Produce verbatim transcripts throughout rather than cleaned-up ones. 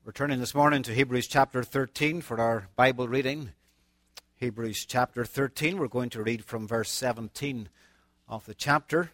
We're turning this morning to Hebrews chapter thirteen for our Bible reading. Hebrews chapter thirteen, we're going to read from verse seventeen of the chapter.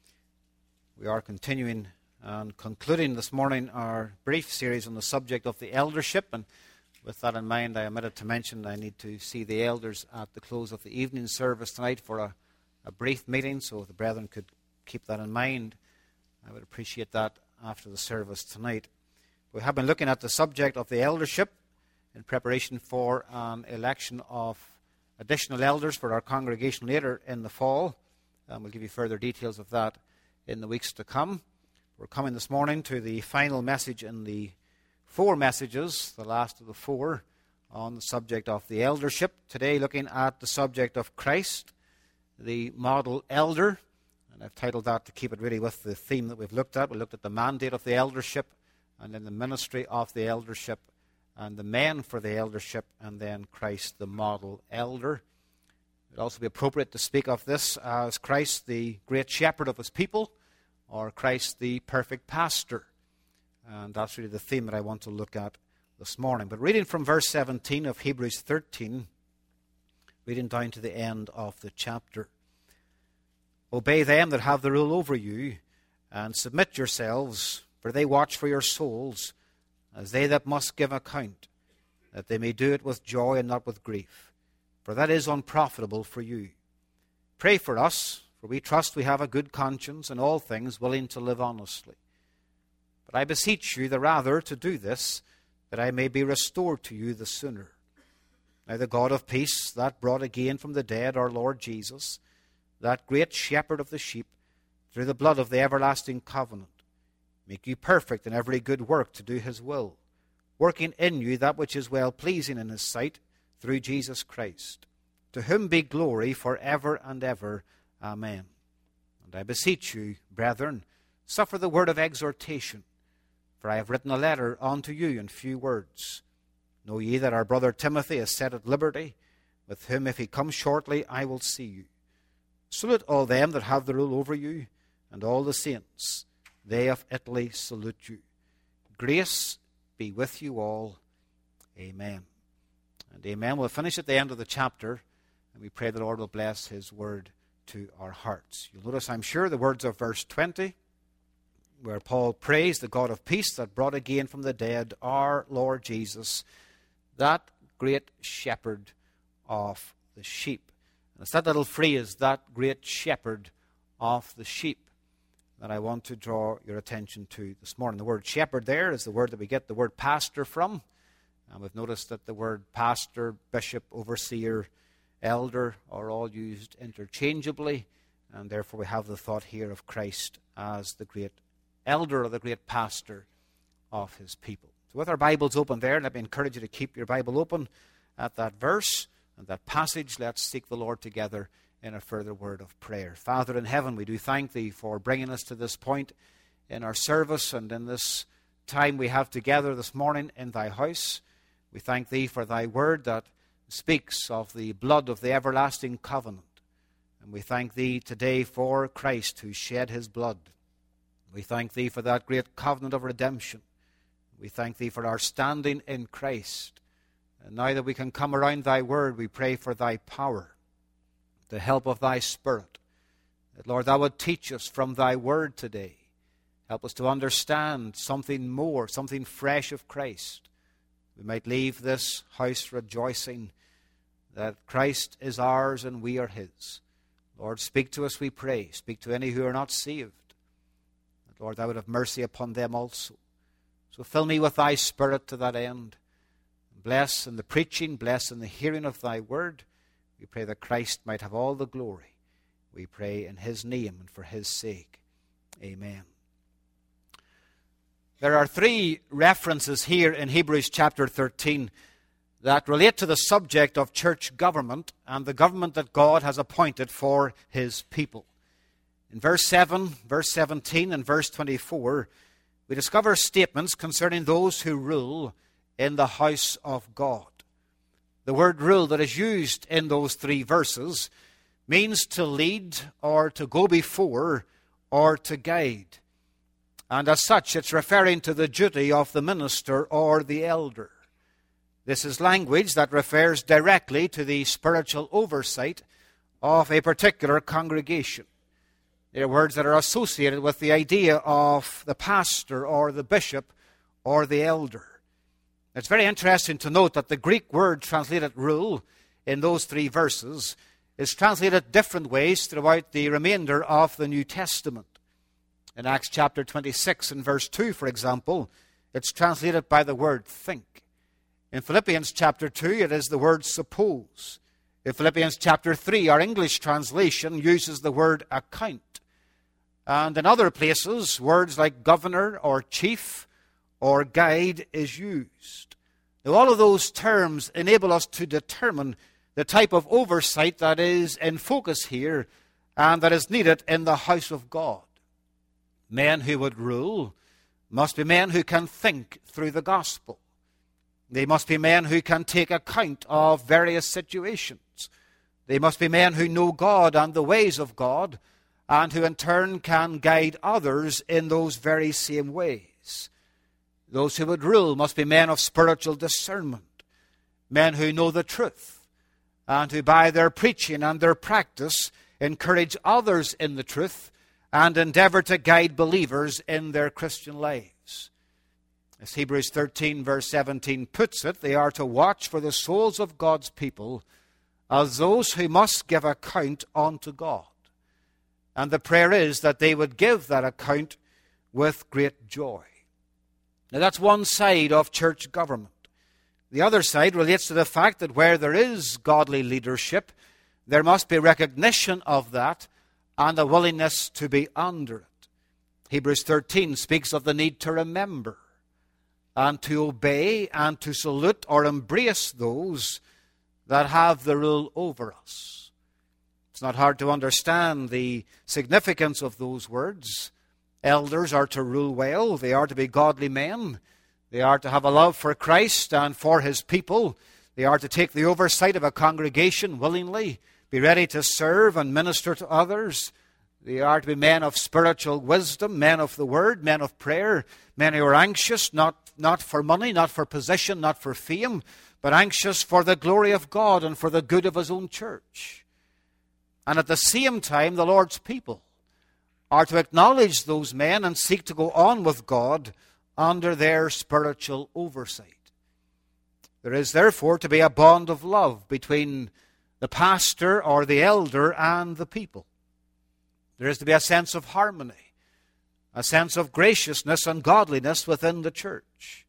We are continuing and concluding this morning our brief series on the subject of the eldership. And with that in mind, I omitted to mention I need to see the elders at the close of the evening service tonight for a, a brief meeting, so if the brethren could keep that in mind, I would appreciate that after the service tonight. We have been looking at the subject of the eldership in preparation for an election of additional elders for our congregation later in the fall. And we'll give you further details of that in the weeks to come. We're coming this morning to the final message in the four messages, the last of the four, on the subject of the eldership. Today looking at the subject of Christ, the model elder. And I've titled that to keep it really with the theme that we've looked at. We looked at the mandate of the eldership, and then the ministry of the eldership, and the men for the eldership, and then Christ the model elder. It would also be appropriate to speak of this as Christ the great shepherd of his people, or Christ the perfect pastor. And that's really the theme that I want to look at this morning. But reading from verse seventeen of Hebrews thirteen, reading down to the end of the chapter. Obey them that have the rule over you, and submit yourselves, for they watch for your souls, as they that must give account, that they may do it with joy and not with grief, for that is unprofitable for you. Pray for us, for we trust we have a good conscience in all things, willing to live honestly. But I beseech you the rather to do this, that I may be restored to you the sooner. Now the God of peace, that brought again from the dead our Lord Jesus, that great shepherd of the sheep, through the blood of the everlasting covenant, make you perfect in every good work to do his will, working in you that which is well-pleasing in his sight, through Jesus Christ. To whom be glory for ever and ever. Amen. And I beseech you, brethren, suffer the word of exhortation, for I have written a letter unto you in few words. Know ye that our brother Timothy is set at liberty, with whom if he come shortly I will see you. Salute all them that have the rule over you, and all the saints. They of Italy salute you. Grace be with you all. Amen. And amen. We'll finish at the end of the chapter, and we pray the Lord will bless his word to our hearts. You'll notice, I'm sure, the words of verse twenty, where Paul prays the God of peace that brought again from the dead our Lord Jesus, that great shepherd of the sheep. And it's that little phrase, that great shepherd of the sheep, that I want to draw your attention to this morning. The word shepherd there is the word that we get the word pastor from. And we've noticed that the word pastor, bishop, overseer, elder are all used interchangeably. And therefore we have the thought here of Christ as the great elder or the great pastor of his people. So with our Bibles open there, let me encourage you to keep your Bible open at that verse and that passage. Let's seek the Lord together in a further word of prayer. Father in heaven, we do thank thee for bringing us to this point in our service and in this time we have together this morning in thy house. We thank thee for thy word that speaks of the blood of the everlasting covenant. And we thank thee today for Christ who shed his blood. We thank thee for that great covenant of redemption. We thank thee for our standing in Christ. And now that we can come around thy word, we pray for thy power, the help of thy Spirit, that, Lord, thou would teach us from thy word today. Help us to understand something more, something fresh of Christ. We might leave this house rejoicing that Christ is ours and we are his. Lord, speak to us, we pray. Speak to any who are not saved. That, Lord, thou would have mercy upon them also. So fill me with thy Spirit to that end. Bless in the preaching, bless in the hearing of thy word. We pray that Christ might have all the glory. We pray in his name and for his sake. Amen. There are three references here in Hebrews chapter thirteen that relate to the subject of church government and the government that God has appointed for his people. In verse seven, verse seventeen, and verse twenty-four, we discover statements concerning those who rule in the house of God. The word rule that is used in those three verses means to lead or to go before or to guide. And as such, it's referring to the duty of the minister or the elder. This is language that refers directly to the spiritual oversight of a particular congregation. They are words that are associated with the idea of the pastor or the bishop or the elder. It's very interesting to note that the Greek word translated rule in those three verses is translated different ways throughout the remainder of the New Testament. In Acts chapter twenty-six and verse two, for example, it's translated by the word think. In Philippians chapter two, it is the word suppose. In Philippians chapter three, our English translation uses the word account. And in other places, words like governor or chief or guide is used. Now, all of those terms enable us to determine the type of oversight that is in focus here and that is needed in the house of God. Men who would rule must be men who can think through the gospel. They must be men who can take account of various situations. They must be men who know God and the ways of God, and who in turn can guide others in those very same ways. Those who would rule must be men of spiritual discernment, men who know the truth, and who by their preaching and their practice encourage others in the truth and endeavor to guide believers in their Christian lives. As Hebrews thirteen verse seventeen puts it, they are to watch for the souls of God's people as those who must give account unto God. And the prayer is that they would give that account with great joy. Now that's one side of church government. The other side relates to the fact that where there is godly leadership, there must be recognition of that and a willingness to be under it. Hebrews thirteen speaks of the need to remember and to obey and to salute or embrace those that have the rule over us. It's not hard to understand the significance of those words. Elders are to rule well. They are to be godly men. They are to have a love for Christ and for his people. They are to take the oversight of a congregation willingly, be ready to serve and minister to others. They are to be men of spiritual wisdom, men of the word, men of prayer, men who are anxious, not, not for money, not for position, not for fame, but anxious for the glory of God and for the good of his own church. And at the same time, the Lord's people are to acknowledge those men and seek to go on with God under their spiritual oversight. There is therefore to be a bond of love between the pastor or the elder and the people. There is to be a sense of harmony, a sense of graciousness and godliness within the church.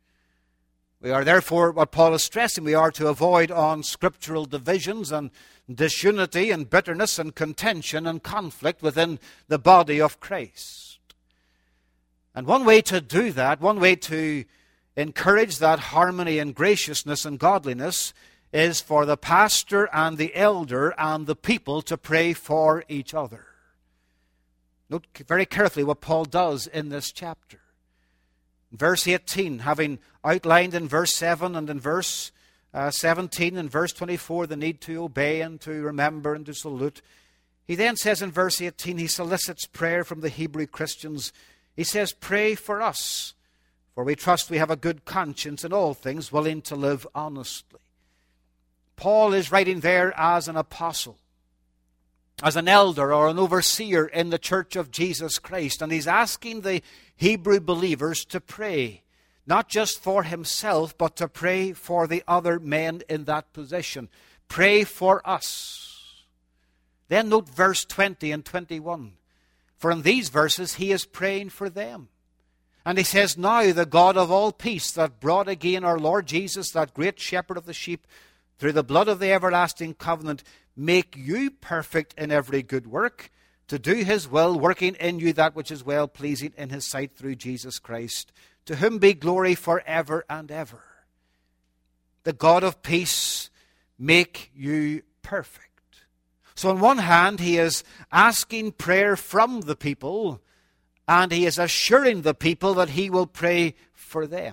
We are therefore, what Paul is stressing, we are to avoid unscriptural divisions and disunity and bitterness and contention and conflict within the body of Christ. And one way to do that, one way to encourage that harmony and graciousness and godliness is for the pastor and the elder and the people to pray for each other. Note very carefully what Paul does in this chapter. Verse eighteen, having outlined in verse seven and in verse uh, seventeen and verse twenty-four the need to obey and to remember and to salute, he then says in verse eighteen, he solicits prayer from the Hebrew Christians. He says, pray for us, for we trust we have a good conscience in all things, willing to live honestly. Paul is writing there as an apostle, as an elder or an overseer in the church of Jesus Christ. And he's asking the Hebrew believers to pray, not just for himself, but to pray for the other men in that position. Pray for us. Then note verse twenty and twenty-one. For in these verses he is praying for them. And he says, now the God of all peace that brought again our Lord Jesus, that great shepherd of the sheep, through the blood of the everlasting covenant, make you perfect in every good work, to do his will, working in you that which is well-pleasing in his sight through Jesus Christ, to whom be glory forever and ever. The God of peace make you perfect. So on one hand, he is asking prayer from the people, and he is assuring the people that he will pray for them.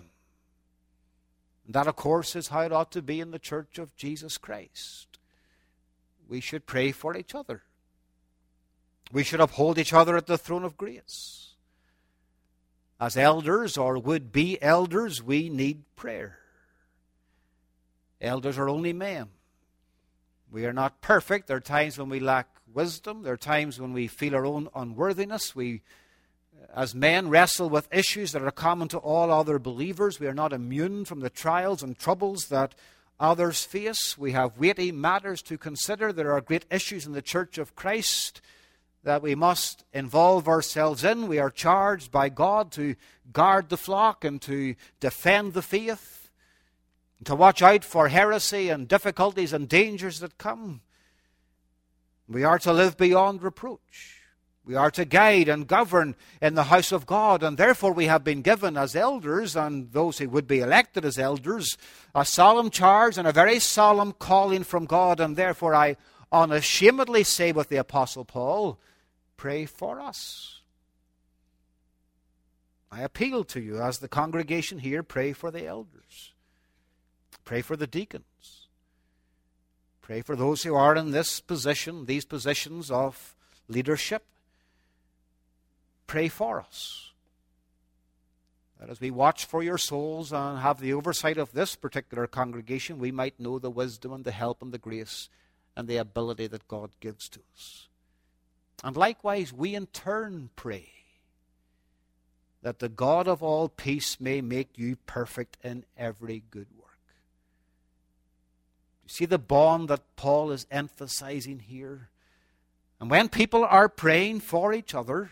And that, of course, is how it ought to be in the church of Jesus Christ. We should pray for each other. We should uphold each other at the throne of grace. As elders or would-be elders, we need prayer. Elders are only men. We are not perfect. There are times when we lack wisdom. There are times when we feel our own unworthiness. We, as men, wrestle with issues that are common to all other believers. We are not immune from the trials and troubles that others face. We have weighty matters to consider. There are great issues in the Church of Christ that we must involve ourselves in. We are charged by God to guard the flock and to defend the faith, to watch out for heresy and difficulties and dangers that come. We are to live beyond reproach. We are to guide and govern in the house of God, and therefore we have been given as elders, and those who would be elected as elders, a solemn charge and a very solemn calling from God. And therefore I unashamedly say with the Apostle Paul, pray for us. I appeal to you as the congregation here, pray for the elders. Pray for the deacons. Pray for those who are in this position, these positions of leadership. Pray for us. That as we watch for your souls and have the oversight of this particular congregation, we might know the wisdom and the help and the grace and the ability that God gives to us. And likewise, we in turn pray that the God of all peace may make you perfect in every good work. You see the bond that Paul is emphasizing here? And when people are praying for each other,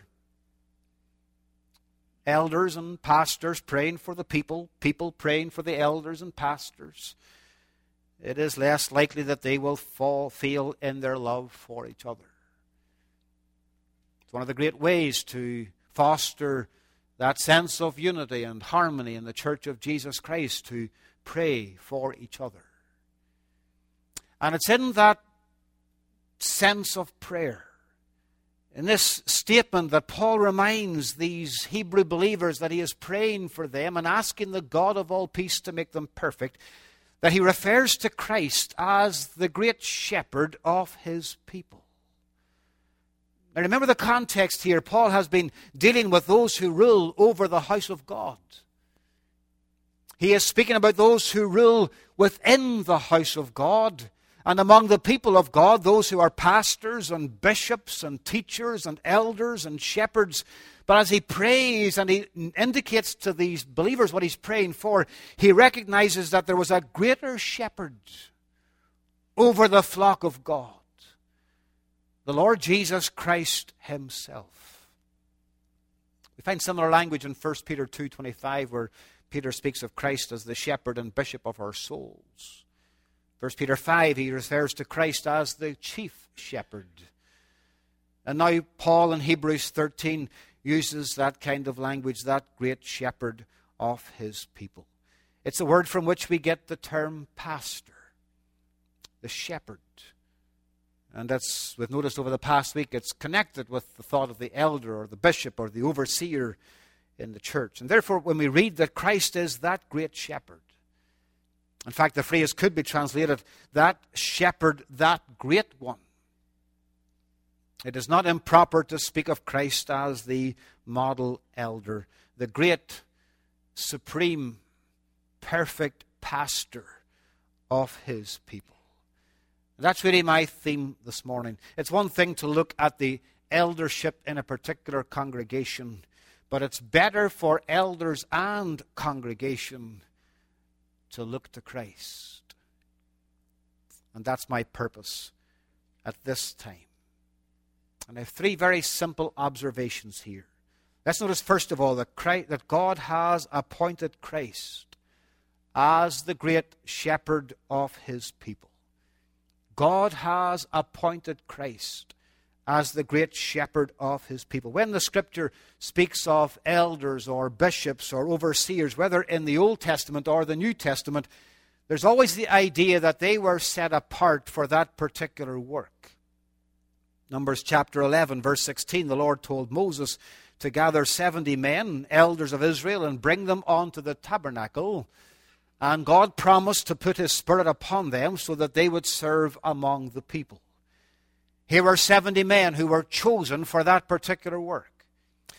elders and pastors praying for the people, people praying for the elders and pastors, it is less likely that they will fall, fail in their love for each other. It's one of the great ways to foster that sense of unity and harmony in the Church of Jesus Christ, to pray for each other. And it's in that sense of prayer, in this statement, that Paul reminds these Hebrew believers that he is praying for them and asking the God of all peace to make them perfect, that he refers to Christ as the great shepherd of his people. Now remember the context here. Paul has been dealing with those who rule over the house of God. He is speaking about those who rule within the house of God. And among the people of God, those who are pastors and bishops and teachers and elders and shepherds. But as he prays and he indicates to these believers what he's praying for, he recognizes that there was a greater shepherd over the flock of God, the Lord Jesus Christ himself. We find similar language in First Peter two twenty-five, where Peter speaks of Christ as the shepherd and bishop of our souls. First Peter five, he refers to Christ as the chief shepherd. And now Paul in Hebrews thirteen uses that kind of language, that great shepherd of his people. It's the word from which we get the term pastor, the shepherd. And that's, we've noticed over the past week, it's connected with the thought of the elder or the bishop or the overseer in the church. And therefore, when we read that Christ is that great shepherd, in fact, the phrase could be translated, that shepherd, that great one. It is not improper to speak of Christ as the model elder, the great, supreme, perfect pastor of his people. That's really my theme this morning. It's one thing to look at the eldership in a particular congregation, but it's better for elders and congregation to look to Christ. And that's my purpose at this time. And I have three very simple observations here. Let's notice first of all that Christ, that God has appointed Christ as the great shepherd of his people. God has appointed Christ as the great shepherd of his people. When the Scripture speaks of elders or bishops or overseers, whether in the Old Testament or the New Testament, there's always the idea that they were set apart for that particular work. Numbers chapter eleven, verse sixteen, the Lord told Moses to gather seventy men, elders of Israel, and bring them onto the tabernacle. And God promised to put his Spirit upon them so that they would serve among the people. Here were seventy men who were chosen for that particular work.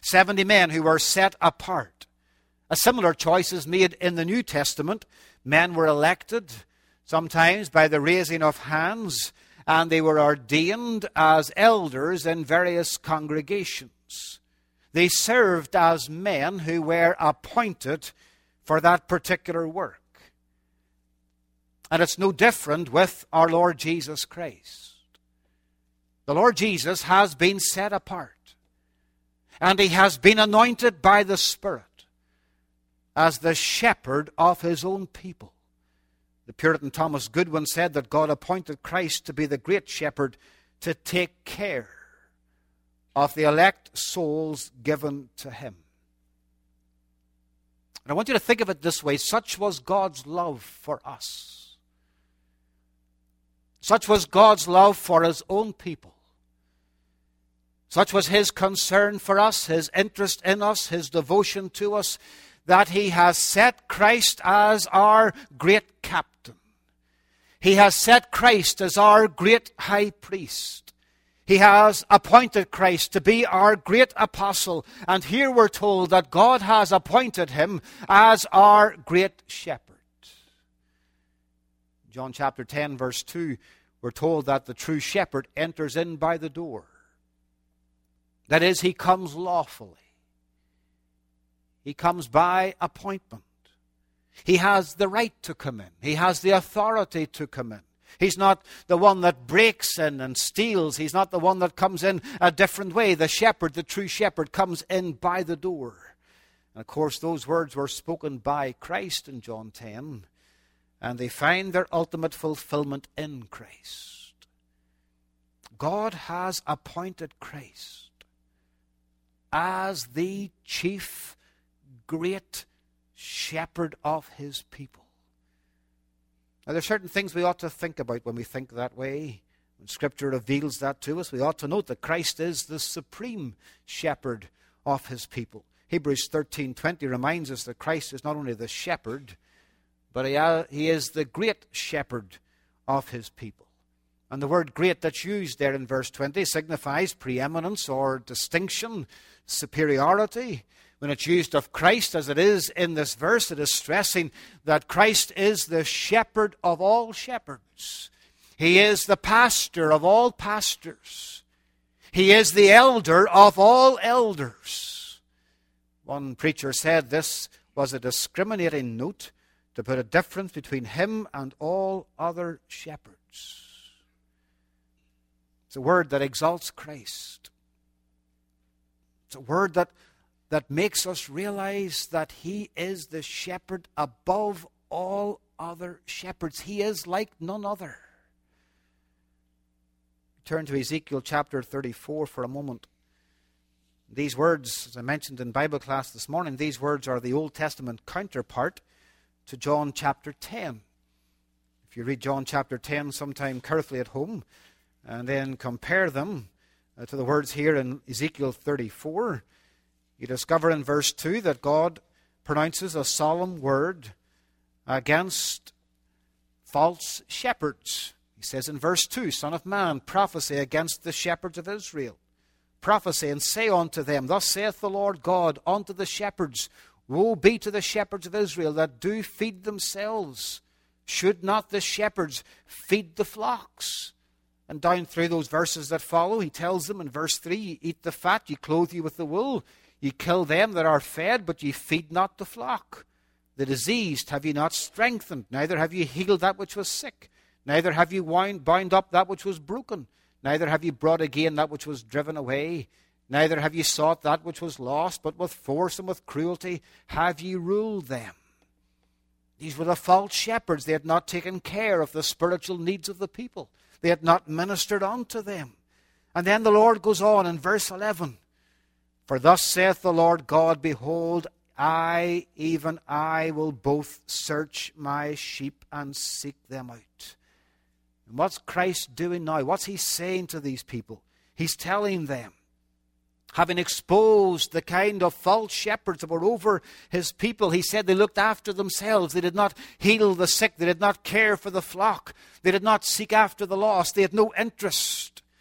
seventy men who were set apart. A similar choice is made in the New Testament. Men were elected, sometimes by the raising of hands, and they were ordained as elders in various congregations. They served as men who were appointed for that particular work. And it's no different with our Lord Jesus Christ. The Lord Jesus has been set apart, and he has been anointed by the Spirit as the shepherd of his own people. The Puritan Thomas Goodwin said that God appointed Christ to be the great shepherd to take care of the elect souls given to him. And I want you to think of it this way. Such was God's love for us. Such was God's love for his own people. Such was his concern for us, his interest in us, his devotion to us, that he has set Christ as our great captain. He has set Christ as our great high priest. He has appointed Christ to be our great apostle. And here we're told that God has appointed him as our great shepherd. John chapter ten, verse two, we're told that the true shepherd enters in by the door. That is, he comes lawfully. He comes by appointment. He has the right to come in. He has the authority to come in. He's not the one that breaks in and steals. He's not the one that comes in a different way. The shepherd, the true shepherd, comes in by the door. And of course, those words were spoken by Christ in John ten, and they find their ultimate fulfillment in Christ. God has appointed Christ as the chief, great shepherd of his people. Now, there are certain things we ought to think about when we think that way. When Scripture reveals that to us, we ought to note that Christ is the supreme shepherd of his people. Hebrews thirteen twenty reminds us that Christ is not only the shepherd, but he, uh, he is the great shepherd of his people. And the word great that's used there in verse twenty signifies preeminence or distinction, superiority. When it's used of Christ, as it is in this verse, it is stressing that Christ is the shepherd of all shepherds. He is the pastor of all pastors. He is the elder of all elders. One preacher said this was a discriminating note to put a difference between him and all other shepherds. It's a word that exalts Christ. It's a word that that makes us realize that he is the shepherd above all other shepherds. He is like none other. Turn to Ezekiel chapter thirty-four for a moment. These words, as I mentioned in Bible class this morning, these words are the Old Testament counterpart to John chapter ten. If you read John chapter ten sometime carefully at home, and then compare them to the words here in Ezekiel thirty-four, you discover in verse two that God pronounces a solemn word against false shepherds. He says in verse two, Son of man, prophesy against the shepherds of Israel. Prophesy and say unto them, Thus saith the Lord God unto the shepherds, Woe be to the shepherds of Israel that do feed themselves. Should not the shepherds feed the flocks? And down through those verses that follow, he tells them in verse three, Ye eat the fat, ye clothe you with the wool. Ye kill them that are fed, but ye feed not the flock. The diseased have ye not strengthened, neither have ye healed that which was sick, neither have ye wound, bound up that which was broken, neither have ye brought again that which was driven away, neither have ye sought that which was lost, but with force and with cruelty have ye ruled them. These were the false shepherds. They had not taken care of the spiritual needs of the people. They had not ministered unto them. And then the Lord goes on in verse eleven, For thus saith the Lord God, Behold, I, even I, will both search my sheep and seek them out. And what's Christ doing now? What's he saying to these people? He's telling them, having exposed the kind of false shepherds that were over his people, he said they looked after themselves. They did not heal the sick. They did not care for the flock. They did not seek after the lost. They had no interest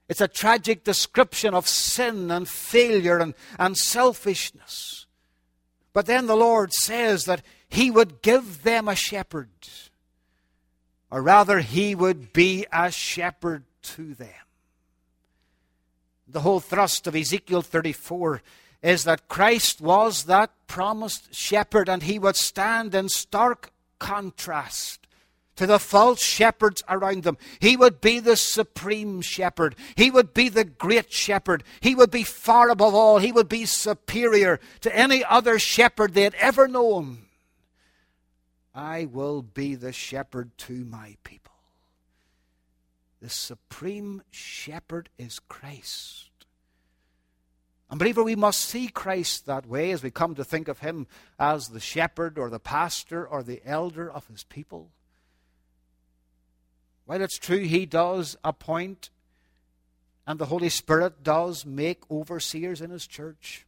It's a tragic description of sin and failure and, and selfishness. But then the Lord says that He would give them a shepherd. Or rather, He would be a shepherd to them. The whole thrust of Ezekiel thirty-four is that Christ was that promised shepherd, and He would stand in stark contrast to the false shepherds around them. He would be the supreme shepherd. He would be the great shepherd. He would be far above all. He would be superior to any other shepherd they had ever known. I will be the shepherd to my people. The supreme shepherd is Christ. And believer, we must see Christ that way as we come to think of Him as the shepherd or the pastor or the elder of His people. While it's true He does appoint and the Holy Spirit does make overseers in His church,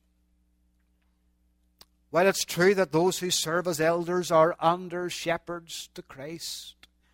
while it's true that those who serve as elders are under shepherds to Christ,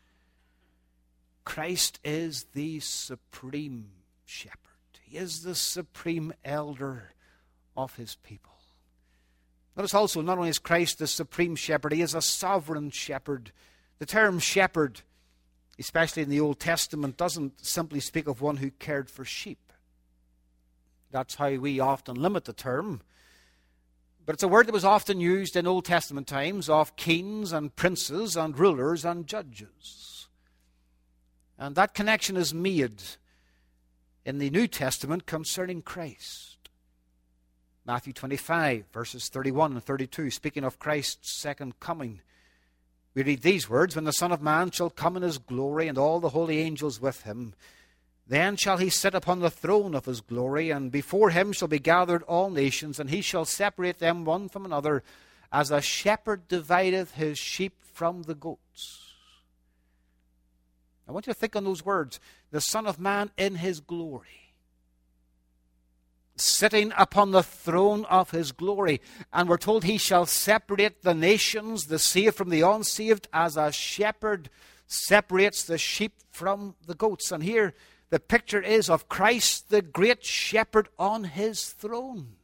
Christ is the supreme shepherd. He is the supreme elder of His people. Notice also, not only is Christ the supreme shepherd, He is a sovereign shepherd. The term shepherd, especially in the Old Testament, doesn't simply speak of one who cared for sheep. That's how we often limit the term. But it's a word that was often used in Old Testament times of kings and princes and rulers and judges. And that connection is made in the New Testament concerning Christ. Matthew twenty-five, verses thirty-one and thirty-two, speaking of Christ's second coming, we read these words, "When the Son of Man shall come in His glory, and all the holy angels with Him, then shall He sit upon the throne of His glory, and before Him shall be gathered all nations, and He shall separate them one from another, as a shepherd divideth his sheep from the goats." I want you to think on those words. The Son of Man in His glory, sitting upon the throne of His glory. And we're told He shall separate the nations, the saved from the unsaved, as a shepherd separates the sheep from the goats. And here the picture is of Christ, the great shepherd, on His throne.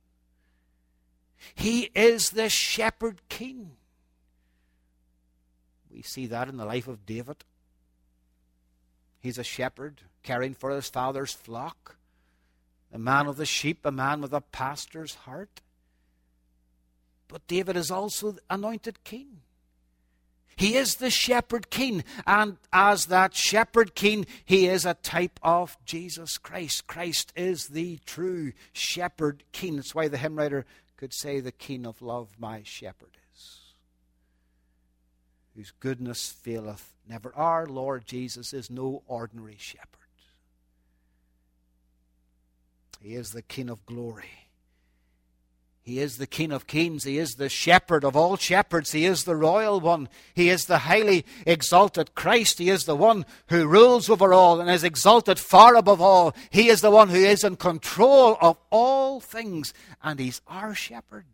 He is the shepherd king. We see that in the life of David. He's a shepherd caring for his father's flock, a man of the sheep, a man with a pastor's heart. But David is also the anointed king. He is the shepherd king, and as that shepherd king, He is a type of Jesus Christ. Christ is the true shepherd king. That's why the hymn writer could say, "The King of love my shepherd is, whose goodness faileth never." Our Lord Jesus is no ordinary shepherd. He is the King of glory. He is the King of kings. He is the shepherd of all shepherds. He is the royal one. He is the highly exalted Christ. He is the one who rules over all and is exalted far above all. He is the one who is in control of all things, and He's our shepherd,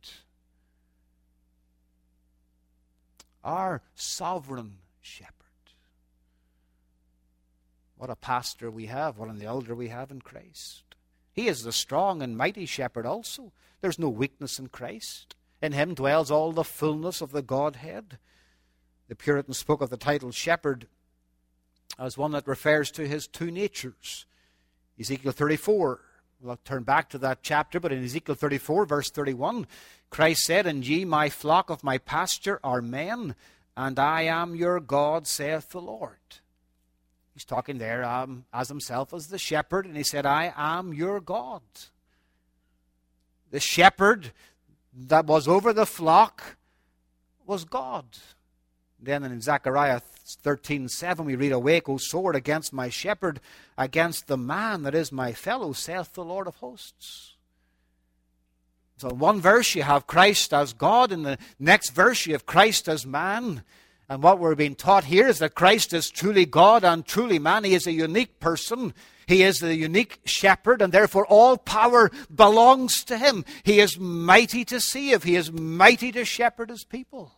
our sovereign shepherd. What a pastor we have, what an elder we have in Christ. He is the strong and mighty shepherd also. There's no weakness in Christ. In Him dwells all the fullness of the Godhead. The Puritans spoke of the title shepherd as one that refers to His two natures. Ezekiel thirty-four, we'll turn back to that chapter, but in Ezekiel thirty-four, verse thirty-one, Christ said, "And ye, my flock of my pasture, are men, and I am your God, saith the Lord." He's talking there um, as Himself as the shepherd, and He said, "I am your God." The shepherd that was over the flock was God. Then in Zechariah thirteen seven we read, "Awake, O sword, against my shepherd, against the man that is my fellow, saith the Lord of hosts." So in one verse you have Christ as God, in the next verse you have Christ as man. And what we're being taught here is that Christ is truly God and truly man. He is a unique person. He is the unique shepherd, and therefore all power belongs to Him. He is mighty to save. He is mighty to shepherd His people.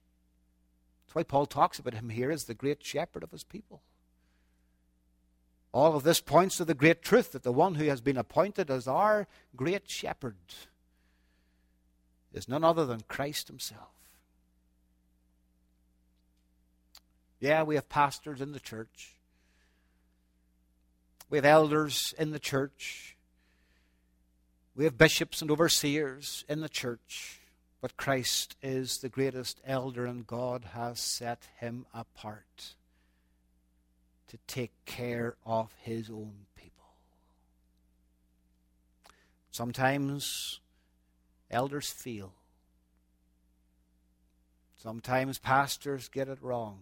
That's why Paul talks about Him here as the great shepherd of His people. All of this points to the great truth that the one who has been appointed as our great shepherd is none other than Christ himself. Yeah, we have pastors in the church. We have elders in the church. We have bishops and overseers in the church. But Christ is the greatest elder, and God has set him apart to take care of his own people. Sometimes elders fail. Sometimes pastors get it wrong.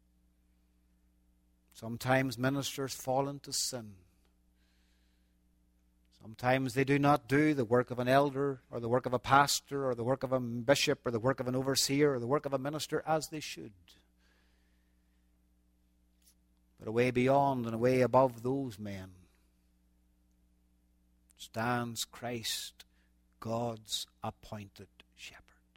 Sometimes ministers fall into sin. Sometimes they do not do the work of an elder or the work of a pastor or the work of a bishop or the work of an overseer or the work of a minister as they should. But away beyond and away above those men stands Christ, God's appointed shepherd.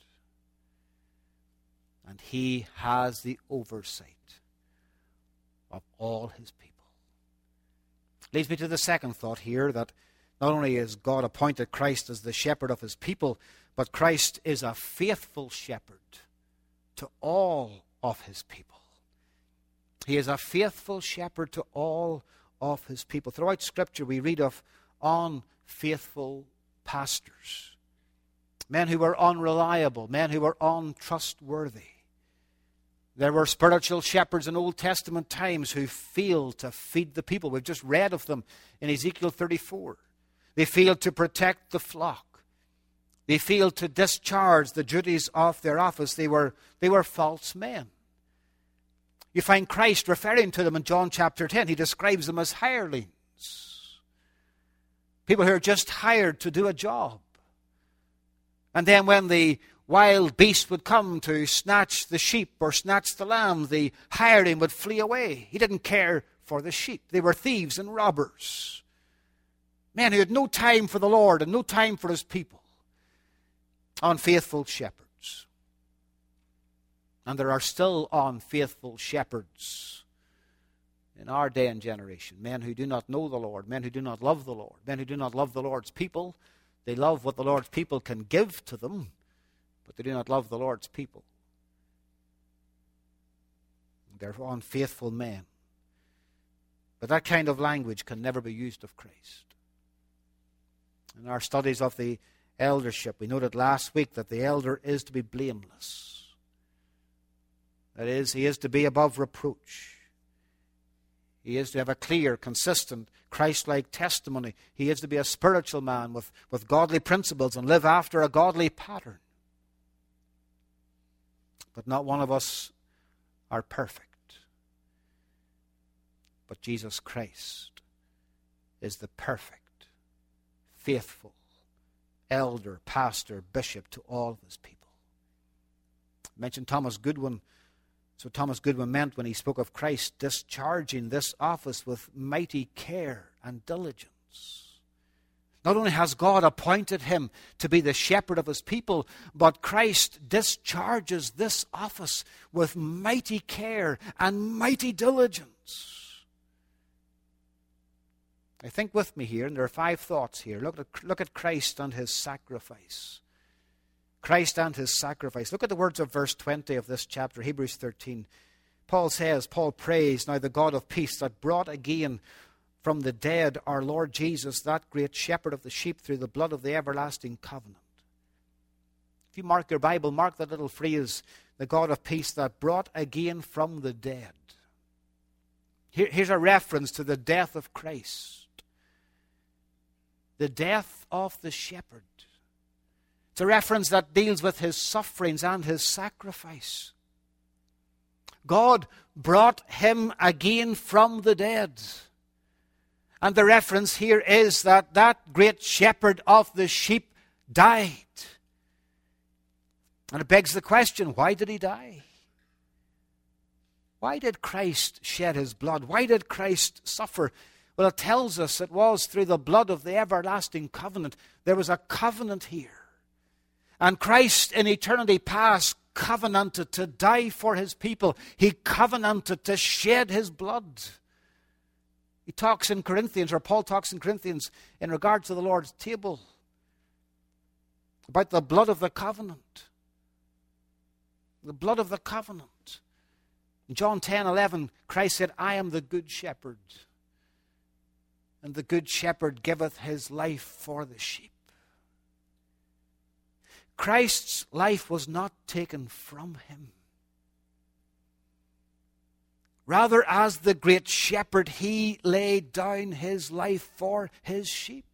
And he has the oversight of all his people. Leads me to the second thought here, that not only is God appointed Christ as the shepherd of his people, but Christ is a faithful shepherd to all of his people. He is a faithful shepherd to all of his people. Throughout Scripture we read of unfaithful pastors, men who were unreliable, men who were untrustworthy. There were spiritual shepherds in Old Testament times who failed to feed the people. We've just read of them in Ezekiel thirty-four. They failed to protect the flock. They failed to discharge the duties of their office. They were, they were false men. You find Christ referring to them in John chapter ten. He describes them as hirelings. People who are just hired to do a job. And then when the wild beast would come to snatch the sheep or snatch the lamb, the hireling would flee away. He didn't care for the sheep. They were thieves and robbers. Men who had no time for the Lord and no time for his people. Unfaithful shepherds. And there are still unfaithful shepherds in our day and generation. Men who do not know the Lord. Men who do not love the Lord. Men who do not love the Lord's people. They love what the Lord's people can give to them, but they do not love the Lord's people. They're unfaithful men. But that kind of language can never be used of Christ. In our studies of the eldership, we noted last week that the elder is to be blameless. That is, he is to be above reproach. He is to have a clear, consistent, Christ-like testimony. He is to be a spiritual man with, with godly principles and live after a godly pattern. But not one of us are perfect. But Jesus Christ is the perfect, faithful elder, pastor, bishop to all of his people. I mentioned Thomas Goodwin. So Thomas Goodwin meant when he spoke of Christ discharging this office with mighty care and diligence. Not only has God appointed him to be the shepherd of his people, but Christ discharges this office with mighty care and mighty diligence. I think with me here, and there are five thoughts here. Look at, look at Christ and his sacrifice. Christ and his sacrifice. Look at the words of verse twenty of this chapter, Hebrews thirteen. Paul says, Paul prays, now the God of peace that brought again from the dead our Lord Jesus, that great shepherd of the sheep, through the blood of the everlasting covenant. If you mark your Bible, mark that little phrase, the God of peace that brought again from the dead. Here, here's a reference to the death of Christ. The death of the shepherd. It's a reference that deals with his sufferings and his sacrifice. God brought him again from the dead. And the reference here is that that great shepherd of the sheep died. And it begs the question, why did he die? Why did Christ shed his blood? Why did Christ suffer? Well, it tells us it was through the blood of the everlasting covenant. There was a covenant here. And Christ in eternity past covenanted to die for his people. He covenanted to shed his blood. He talks in Corinthians, or Paul talks in Corinthians, in regard to the Lord's table, about the blood of the covenant. The blood of the covenant. In John ten eleven, Christ said, I am the good shepherd, and the good shepherd giveth his life for the sheep. Christ's life was not taken from him. Rather, as the great shepherd, he laid down his life for his sheep.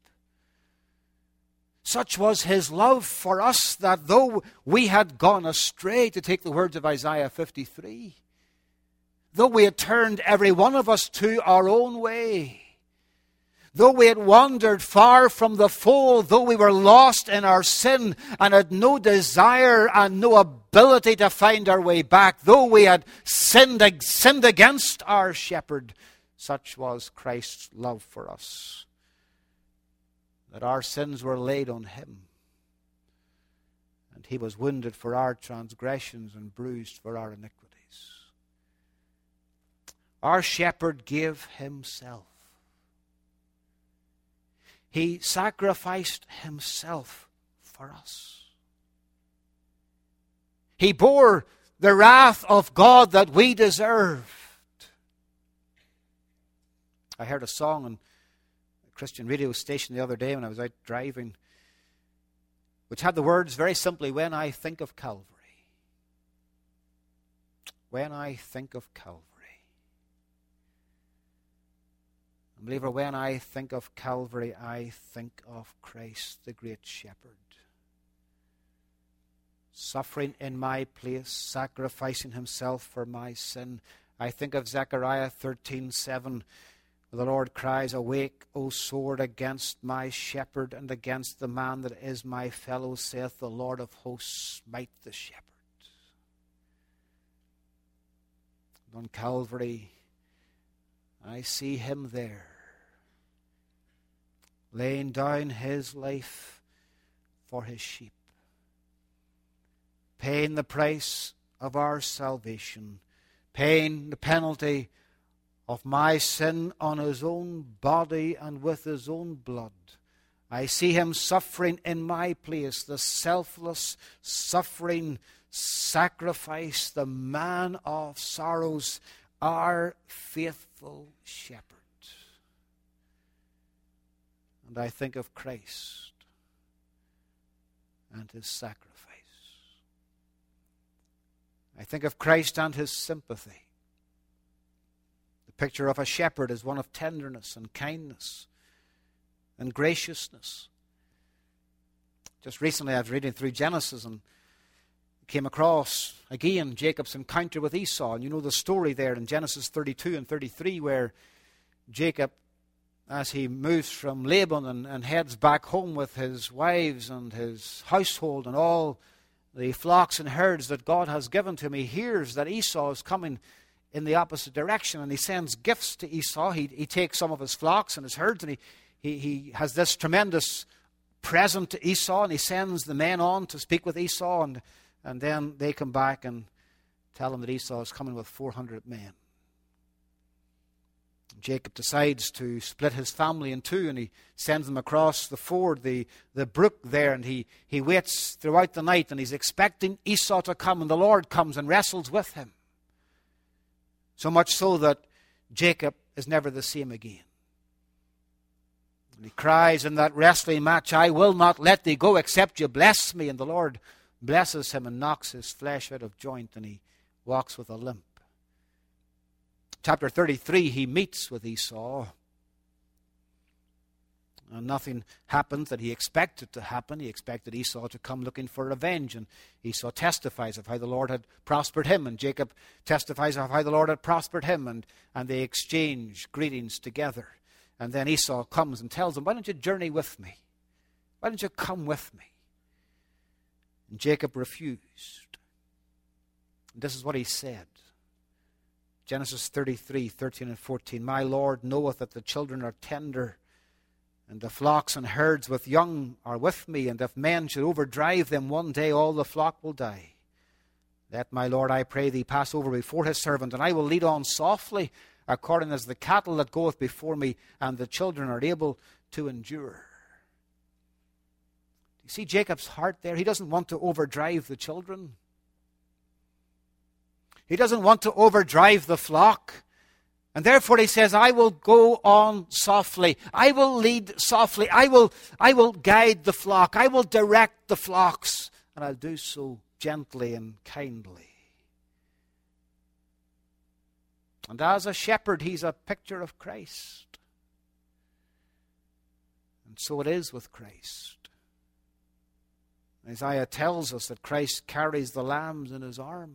Such was his love for us that though we had gone astray, to take the words of Isaiah fifty-three, though we had turned every one of us to our own way, though we had wandered far from the fold, though we were lost in our sin and had no desire and no ability to find our way back, though we had sinned, sinned against our shepherd, such was Christ's love for us, that our sins were laid on him, and he was wounded for our transgressions and bruised for our iniquities. Our shepherd gave himself. He sacrificed himself for us. He bore the wrath of God that we deserved. I heard a song on a Christian radio station the other day when I was out driving, which had the words very simply, when I think of Calvary. When I think of Calvary. Believer, when I think of Calvary, I think of Christ, the great shepherd, suffering in my place, sacrificing himself for my sin. I think of Zechariah thirteen seven, where the Lord cries, awake, O sword, against my shepherd and against the man that is my fellow, saith the Lord of hosts, smite the shepherd. On Calvary, I see him there, laying down his life for his sheep, paying the price of our salvation, paying the penalty of my sin on his own body and with his own blood. I see him suffering in my place, the selfless, suffering sacrifice, the man of sorrows, our faithful shepherd. And I think of Christ and his sacrifice. I think of Christ and his sympathy. The picture of a shepherd is one of tenderness and kindness and graciousness. Just recently I was reading through Genesis and came across again Jacob's encounter with Esau. And you know the story there in Genesis thirty-two and thirty-three, where Jacob, as he moves from Laban and, and heads back home with his wives and his household and all the flocks and herds that God has given to him, he hears that Esau is coming in the opposite direction, and he sends gifts to Esau. He, he takes some of his flocks and his herds, and he, he, he has this tremendous present to Esau, and he sends the men on to speak with Esau, and, and then they come back and tell him that Esau is coming with four hundred men. Jacob decides to split his family in two, and he sends them across the ford, the, the brook there, and he, he waits throughout the night, and he's expecting Esau to come, and the Lord comes and wrestles with him. So much so that Jacob is never the same again. And he cries in that wrestling match, I will not let thee go except you bless me. And the Lord blesses him and knocks his flesh out of joint, and he walks with a limp. Chapter thirty-three, he meets with Esau. And nothing happened that he expected to happen. He expected Esau to come looking for revenge. And Esau testifies of how the Lord had prospered him. And Jacob testifies of how the Lord had prospered him. And, and they exchange greetings together. And then Esau comes and tells him, why don't you journey with me? Why don't you come with me? And Jacob refused. And this is what he said. Genesis thirty-three, thirteen and fourteen. My Lord knoweth that the children are tender, and the flocks and herds with young are with me, and if men should overdrive them one day, all the flock will die. Let my Lord, I pray thee, pass over before his servant, and I will lead on softly according as the cattle that goeth before me, and the children are able to endure. Do you see Jacob's heart there? He doesn't want to overdrive the children. He doesn't want to overdrive the flock. And therefore he says, I will go on softly. I will lead softly. I will, I will guide the flock. I will direct the flocks. And I'll do so gently and kindly. And as a shepherd, he's a picture of Christ. And so it is with Christ. Isaiah tells us that Christ carries the lambs in his arms.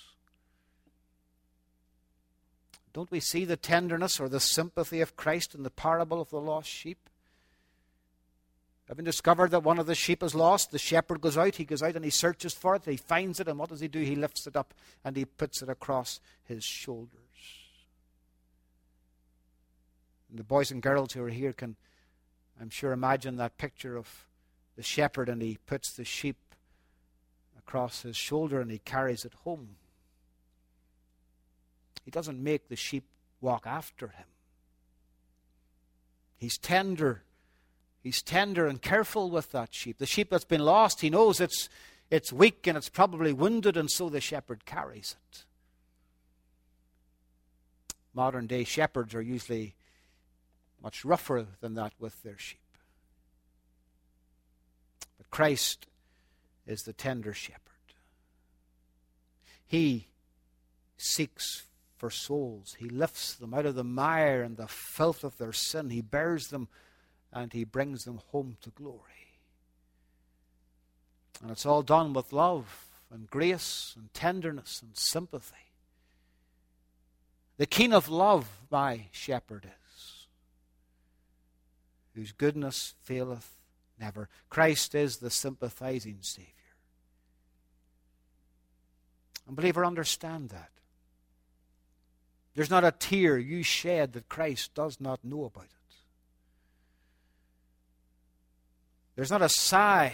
Don't we see the tenderness or the sympathy of Christ in the parable of the lost sheep? Having discovered that one of the sheep is lost, the shepherd goes out, he goes out and he searches for it, he finds it, and what does he do? He lifts it up and he puts it across his shoulders. And the boys and girls who are here can, I'm sure, imagine that picture of the shepherd, and he puts the sheep across his shoulder and he carries it home. He doesn't make the sheep walk after him. He's tender. He's tender and careful with that sheep. The sheep that's been lost, he knows it's, it's weak and it's probably wounded, and so the shepherd carries it. Modern day shepherds are usually much rougher than that with their sheep. But Christ is the tender shepherd. He seeks for souls. He lifts them out of the mire and the filth of their sin. He bears them and he brings them home to glory. And it's all done with love and grace and tenderness and sympathy. The king of love, my shepherd is, whose goodness faileth never. Christ is the sympathizing Savior. And believer, understand that. There's not a tear you shed that Christ does not know about it. There's not a sigh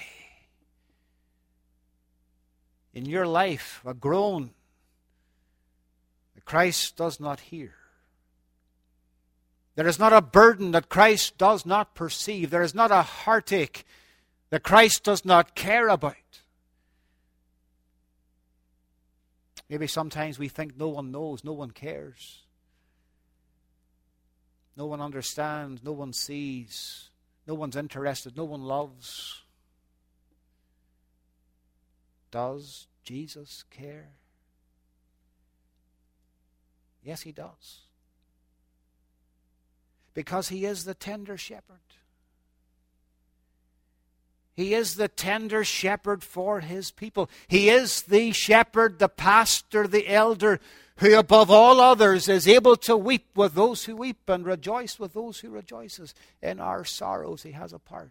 in your life, a groan, that Christ does not hear. There is not a burden that Christ does not perceive. There is not a heartache that Christ does not care about. Maybe sometimes we think no one knows, no one cares. No one understands, no one sees, no one's interested, no one loves. Does Jesus care? Yes, he does. Because he is the tender shepherd. He is the tender shepherd for his people. He is the shepherd, the pastor, the elder, who above all others is able to weep with those who weep and rejoice with those who rejoices. In our sorrows he has a part.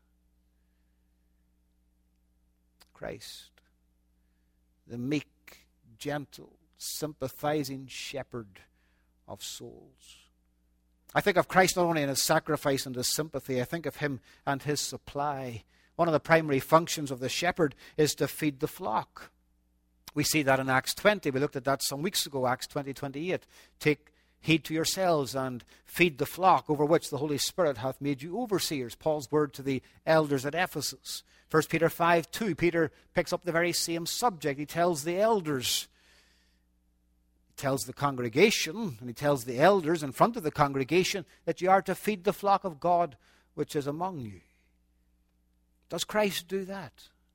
Christ, the meek, gentle, sympathizing shepherd of souls. I think of Christ not only in his sacrifice and his sympathy, I think of him and his supply. One of the primary functions of the shepherd is to feed the flock. We see that in Acts twenty. We looked at that some weeks ago, Acts twenty, twenty-eight. Take heed to yourselves and feed the flock over which the Holy Spirit hath made you overseers. Paul's word to the elders at Ephesus. First Peter five, two. Peter picks up the very same subject. He tells the elders, he tells the congregation, and he tells the elders in front of the congregation that you are to feed the flock of God which is among you. Does Christ do that?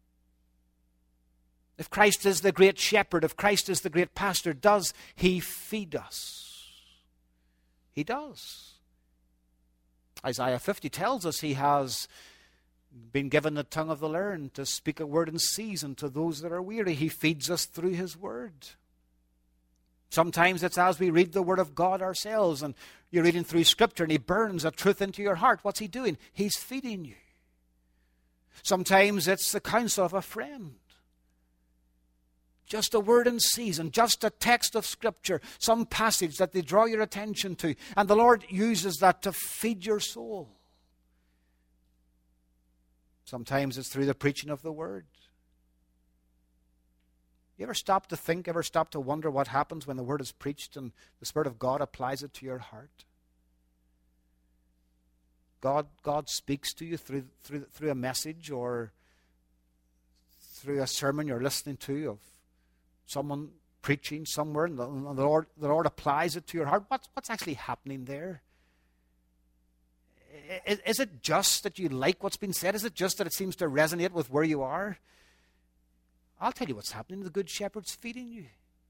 If Christ is the great shepherd, if Christ is the great pastor, does he feed us? He does. Isaiah fifty tells us he has been given the tongue of the learned to speak a word in season to those that are weary. He feeds us through his word. Sometimes it's as we read the word of God ourselves, and you're reading through Scripture and he burns a truth into your heart. What's he doing? He's feeding you. Sometimes it's the counsel of a friend. Just a word in season, just a text of Scripture, some passage that they draw your attention to. And the Lord uses that to feed your soul. Sometimes it's through the preaching of the word. You ever stop to think, ever stop to wonder what happens when the word is preached and the Spirit of God applies it to your heart? God, God speaks to you through, through, through a message or through a sermon you're listening to of someone preaching somewhere, and the, and the, Lord, the Lord applies it to your heart. What's, what's actually happening there? Is, is it just that you like what's been said? Is it just that it seems to resonate with where you are? I'll tell you what's happening. The Good Shepherd's feeding you.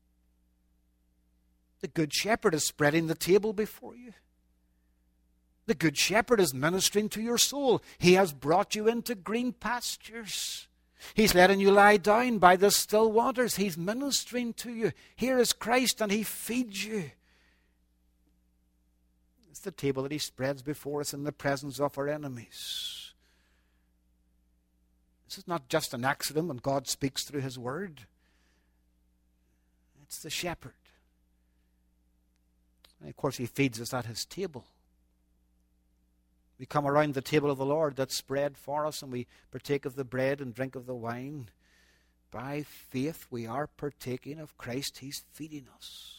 The Good Shepherd is spreading the table before you. The Good Shepherd is ministering to your soul. He has brought you into green pastures. He's letting you lie down by the still waters. He's ministering to you. Here is Christ, and He feeds you. It's the table that He spreads before us in the presence of our enemies. This is not just an accident when God speaks through His Word. It's the shepherd. And of course, He feeds us at His table. We come around the table of the Lord that's spread for us, and we partake of the bread and drink of the wine. By faith, we are partaking of Christ. He's feeding us.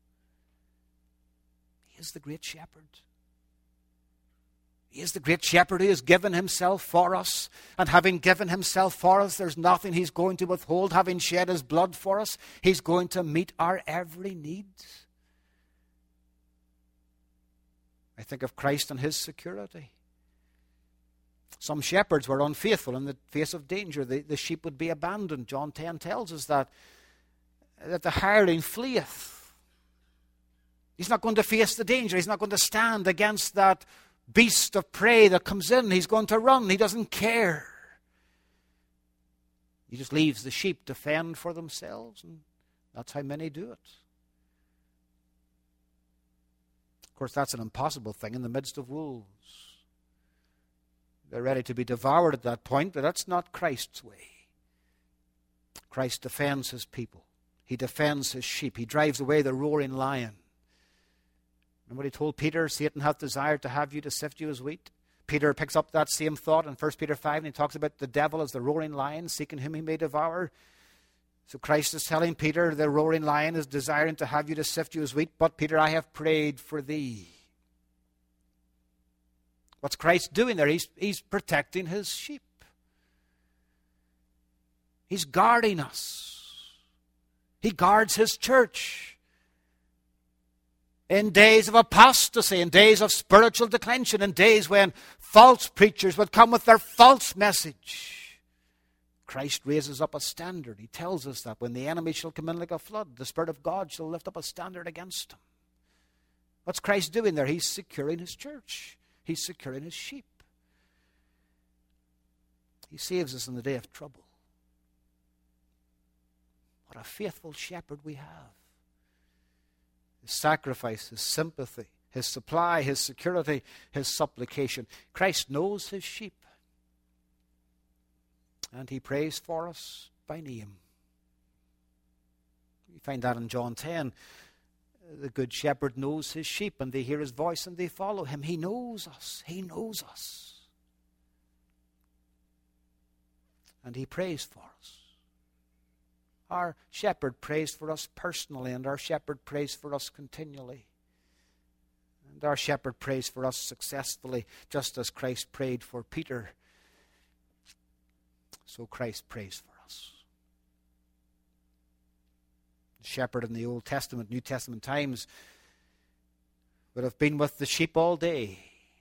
He is the great shepherd. He is the great shepherd who has given Himself for us. And having given Himself for us, there's nothing He's going to withhold. Having shed His blood for us, He's going to meet our every need. I think of Christ and His security. Some shepherds were unfaithful in the face of danger. The, the sheep would be abandoned. John ten tells us that, that the hireling fleeth. He's not going to face the danger. He's not going to stand against that beast of prey that comes in. He's going to run. He doesn't care. He just leaves the sheep to fend for themselves, and that's how many do it. Of course, that's an impossible thing in the midst of wolves. They're ready to be devoured at that point, but that's not Christ's way. Christ defends His people. He defends His sheep. He drives away the roaring lion. Remember what He told Peter? Satan hath desired to have you, to sift you as wheat. Peter picks up that same thought in First Peter five, and he talks about the devil as the roaring lion, seeking whom he may devour. So Christ is telling Peter, the roaring lion is desiring to have you, to sift you as wheat. But Peter, I have prayed for thee. What's Christ doing there? He's, he's protecting His sheep. He's guarding us. He guards His church. In days of apostasy, in days of spiritual declension, in days when false preachers would come with their false message, Christ raises up a standard. He tells us that when the enemy shall come in like a flood, the Spirit of God shall lift up a standard against him. What's Christ doing there? He's securing His church. He's securing His sheep. He saves us in the day of trouble. What a faithful shepherd we have. His sacrifice, His sympathy, His supply, His security, His supplication. Christ knows His sheep. And He prays for us by name. You find that in John ten. The Good Shepherd knows His sheep, and they hear His voice and they follow Him. He knows us. He knows us. And He prays for us. Our shepherd prays for us personally, and our shepherd prays for us continually. And our shepherd prays for us successfully, just as Christ prayed for Peter. So Christ prays for us. The shepherd in the Old Testament, New Testament times would have been with the sheep all day,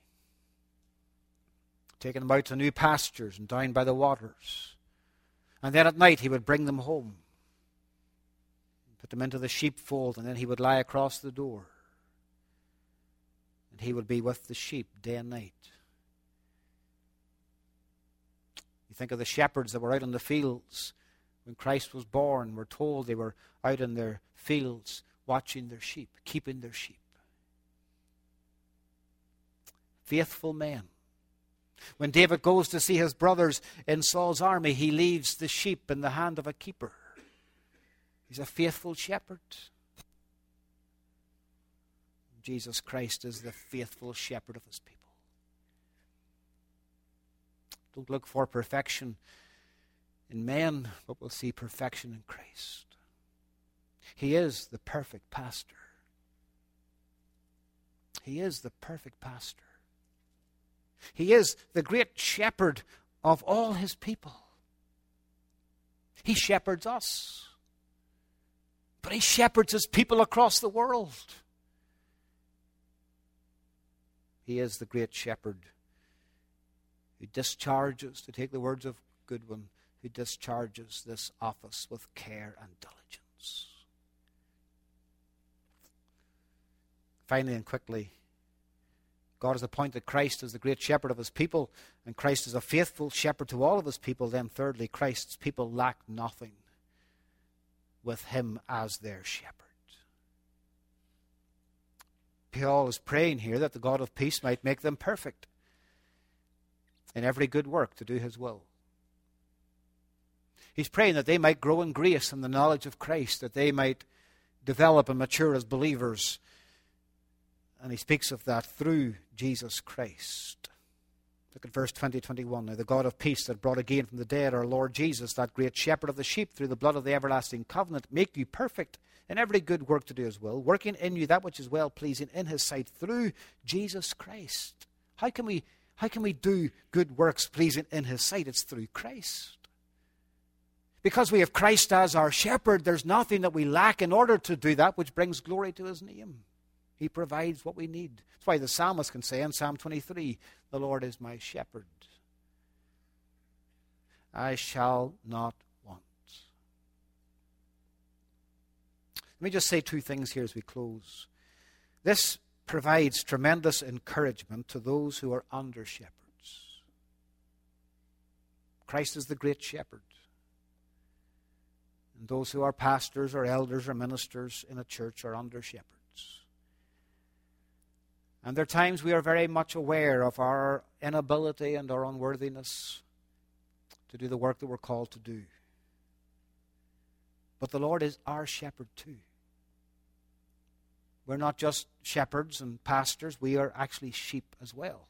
taking them out to new pastures and down by the waters. And then at night He would bring them home, put them into the sheepfold, and then He would lie across the door. And He would be with the sheep day and night. You think of the shepherds that were out in the fields when Christ was born. We're told they were out in their fields watching their sheep, keeping their sheep. Faithful men. When David goes to see his brothers in Saul's army, he leaves the sheep in the hand of a keeper. He's a faithful shepherd. Jesus Christ is the faithful shepherd of His people. Don't look for perfection in men, but we'll see perfection in Christ. He is the perfect pastor. He is the perfect pastor. He is the great shepherd of all his people. He shepherds us. But he shepherds his people across the world. He is the great shepherd who discharges, to take the words of Goodwin, who discharges this office with care and diligence. Finally and quickly, God has appointed Christ as the great shepherd of his people, and Christ is a faithful shepherd to all of his people. Then thirdly, Christ's people lack nothing with him as their shepherd. Paul is praying here that the God of peace might make them perfect in every good work to do his will. He's praying that they might grow in grace and the knowledge of Christ, that they might develop and mature as believers. And he speaks of that through Jesus Christ. Look at verse twenty, twenty-one. Now the God of peace that brought again from the dead our Lord Jesus, that great shepherd of the sheep, through the blood of the everlasting covenant, make you perfect in every good work to do his will, working in you that which is well-pleasing in his sight through Jesus Christ. How can we, how can we do good works pleasing in his sight? It's through Christ. Because we have Christ as our shepherd, there's nothing that we lack in order to do that which brings glory to his name. He provides what we need. That's why the psalmist can say in Psalm twenty-three, the Lord is my shepherd. I shall not want. Let me just say two things here as we close. This provides tremendous encouragement to those who are under shepherds. Christ is the great shepherd. And those who are pastors or elders or ministers in a church are under shepherds. And there are times we are very much aware of our inability and our unworthiness to do the work that we're called to do. But the Lord is our shepherd too. We're not just shepherds and pastors, we are actually sheep as well.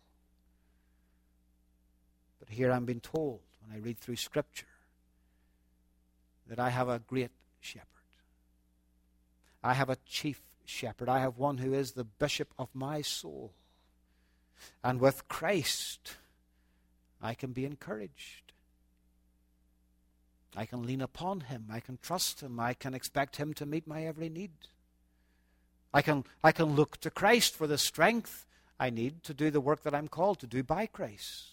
But here I'm being told, when I read through Scripture, that I have a great shepherd. I have a chief shepherd. I have one who is the bishop of my soul. And with Christ, I can be encouraged. I can lean upon him. I can trust him. I can expect him to meet my every need. I can, I can look to Christ for the strength I need to do the work that I'm called to do by Christ.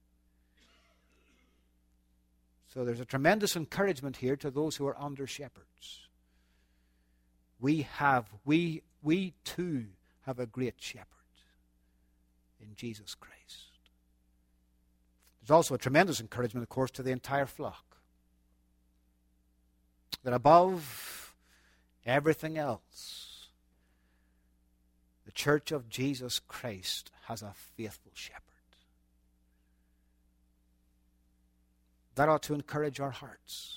So there's a tremendous encouragement here to those who are under shepherds. We have, we, we too have a great shepherd in Jesus Christ. There's also a tremendous encouragement, of course, to the entire flock. That above everything else, the church of Jesus Christ has a faithful shepherd. That ought to encourage our hearts.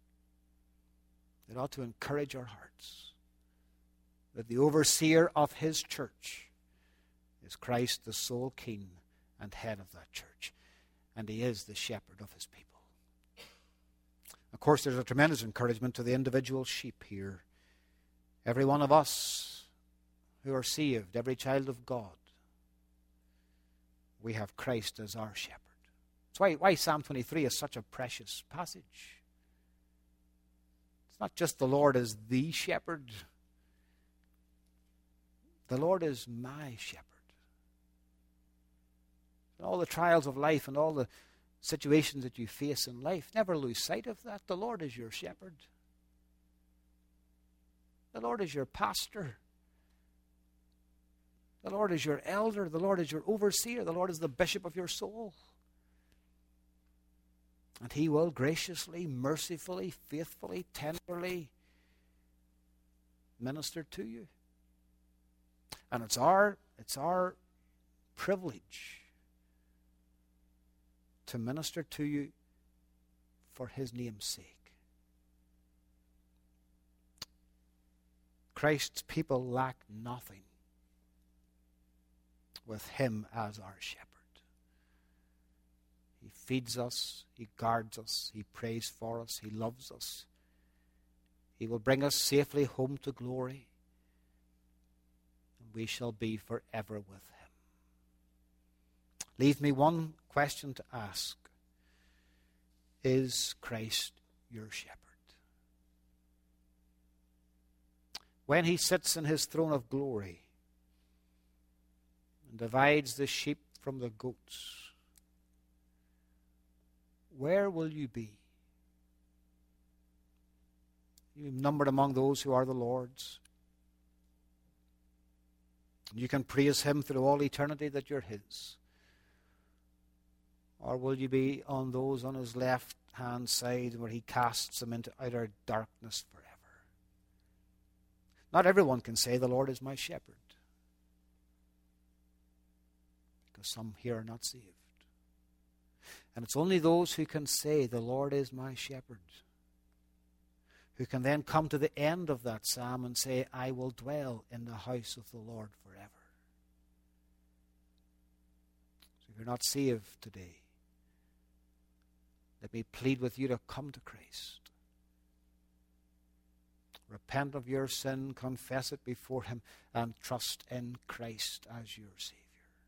It ought to encourage our hearts. That the overseer of his church is Christ, the sole king and head of that church. And he is the shepherd of his people. Of course, there's a tremendous encouragement to the individual sheep here. Every one of us who are saved, every child of God, we have Christ as our shepherd. That's why, why Psalm twenty-three is such a precious passage. It's not just the Lord as the shepherd. The Lord is my shepherd. All the trials of life and all the situations that you face in life, never lose sight of that. The Lord is your shepherd. The Lord is your pastor. The Lord is your elder. The Lord is your overseer. The Lord is the bishop of your soul. And he will graciously, mercifully, faithfully, tenderly minister to you. And it's our, it's our privilege to minister to you for his name's sake. Christ's people lack nothing with him as our shepherd. He feeds us, he guards us, he prays for us, he loves us. He will bring us safely home to glory, and we shall be forever with him. Leave me one question to ask. Is Christ your shepherd? When he sits in his throne of glory and divides the sheep from the goats, where will you be? You numbered among those who are the Lord's. You can praise him through all eternity that you're his. Or will you be on those on his left-hand side where he casts them into utter darkness forever? Not everyone can say, the Lord is my shepherd, because some here are not saved. And it's only those who can say, the Lord is my shepherd, who can then come to the end of that psalm and say, I will dwell in the house of the Lord forever. So if you're not saved today, let me plead with you to come to Christ. Repent of your sin, confess it before him, and trust in Christ as your Savior.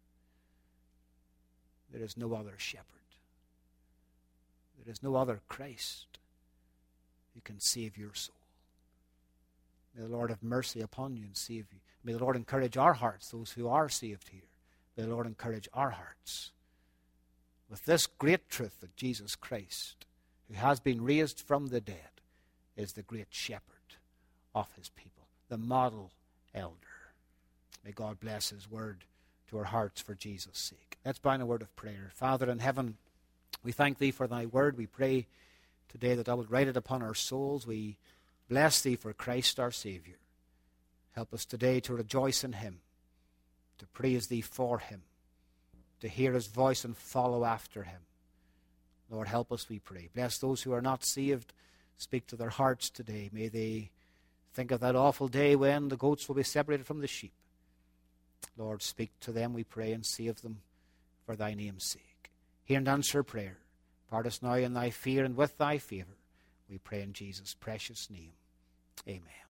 There is no other shepherd. There is no other Christ who can save your soul. May the Lord have mercy upon you and save you. May the Lord encourage our hearts, those who are saved here. May the Lord encourage our hearts with this great truth that Jesus Christ, who has been raised from the dead, is the great shepherd of his people, the model elder. May God bless his word to our hearts for Jesus' sake. Let's bow in a word of prayer. Father in heaven, we thank thee for thy word. We pray today that thou wilt write it upon our souls. We bless thee for Christ our Savior. Help us today to rejoice in him, to praise thee for him, to hear his voice and follow after him. Lord, help us, we pray. Bless those who are not saved. Speak to their hearts today. May they think of that awful day when the goats will be separated from the sheep. Lord, speak to them, we pray, and save them for thy name's sake. Hear and answer prayer. Part us now in thy fear and with thy favor. We pray in Jesus' precious name. Amen.